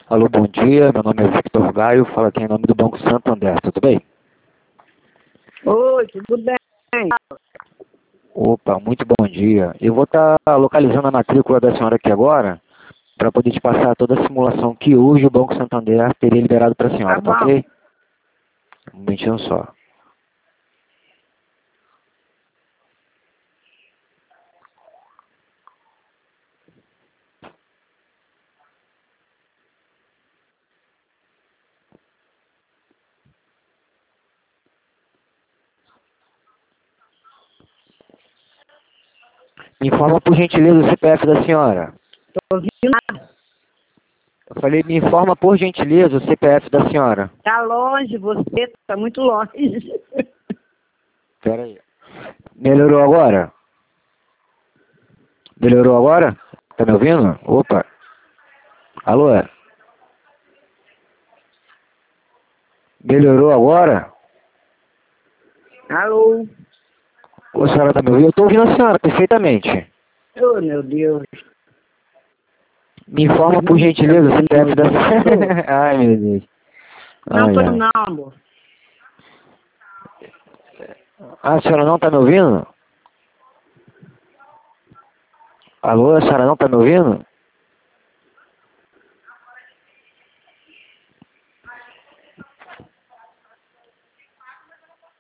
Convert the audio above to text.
Alô, bom dia. Meu nome é Victor Gaio. Fala aqui em nome do Banco Santander. Tudo bem? Oi, tudo bem? Opa, muito bom dia. Eu vou estar localizando a matrícula da senhora aqui agora para poder te passar toda a simulação que hoje o Banco Santander teria liberado para a Tá senhora, tá bom. ok? Um momentinho só. Me informa por gentileza o CPF da senhora. Tô ouvindo nada. Eu falei, me informa por gentileza o CPF da senhora. Tá longe você, tá muito longe. Pera aí. Melhorou agora? Melhorou agora? Tá me ouvindo? Opa. Alô? Melhorou agora? Alô? Ô, a senhora tá me ouvindo? Eu tô ouvindo a senhora perfeitamente. Oh, meu Deus. Me informa por gentileza o CPF da senhora. Ai, meu Deus. Não Ai, tô ai. não, amor. Ah, a senhora não tá me ouvindo? Alô, a senhora não tá me ouvindo?